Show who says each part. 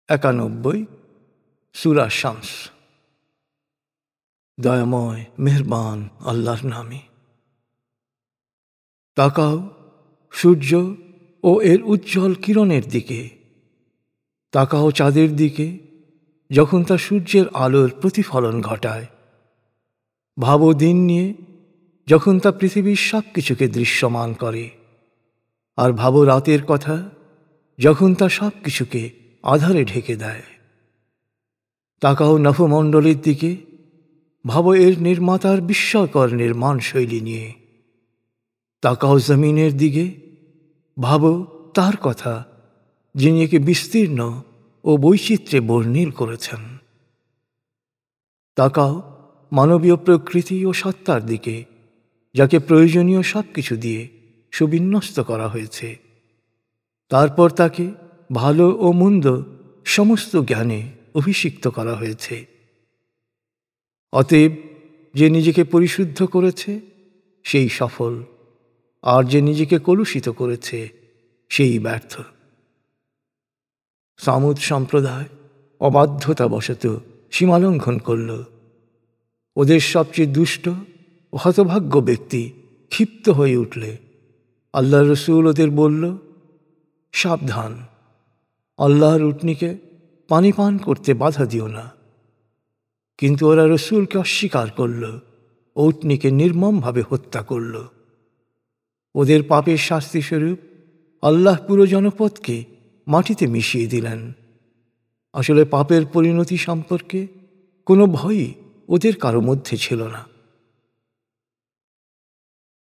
Speaker 1: 91 সূরা শামস। দয়াময় মেহেরবান আল্লাহর নামে। তাকাও সূর্য ও এর উজ্জ্বল কিরণের দিকে, তাকাও চাঁদের দিকে যখন তা সূর্যের আলোর প্রতিফলন ঘটায়। ভাবো দিন নিয়ে যখন তা পৃথিবীর সব কিছুকে দৃশ্যমান করে, আর ভাবো রাতের কথা যখন তা সব কিছুকে আধারে ঢেকে দেয়। তাকাও নভমণ্ডলীর দিকে, ভাবো এর নির্মাতার বিস্ময়কর নির্মাণ শৈলী নিয়ে। তাকাও জমিনের দিকে, ভাবো তার কথা যিনি একে বিস্তীর্ণ ও বৈচিত্র্যে বর্ণিল করেছেন। তাকাও মানবীয় প্রকৃতি ও সত্তার দিকে, যাকে প্রয়োজনীয় সব কিছু দিয়ে সুবিন্যস্ত করা হয়েছে। তারপর তাকে ভালো ও মন্দ সমস্ত জ্ঞানে অভিষিক্ত করা হয়েছে। অতএব যে নিজেকে পরিশুদ্ধ করেছে সেই সফল, আর যে নিজেকে কলুষিত করেছে সেই ব্যর্থ। সামুদ সম্প্রদায় অবাধ্যতাবশত সীমালঙ্ঘন করল। ওদের সবচেয়ে দুষ্ট ও হতভাগ্য ব্যক্তি ক্ষিপ্ত হয়ে উঠলে আল্লাহ রসুল ওদের বলল, সাবধান, আল্লাহর উটনীকে পানি পান করতে বাধা দিও না। কিন্তু ওরা রসুলকে অস্বীকার করল, উটনীকে নির্মমভাবে হত্যা করল। ওদের পাপের শাস্তিস্বরূপ আল্লাহ পুরো জনপদকে মাটিতে মিশিয়ে দিলেন। আসলে পাপের পরিণতি সম্পর্কে কোনো ভয়ই ওদের কারো মধ্যে ছিল না।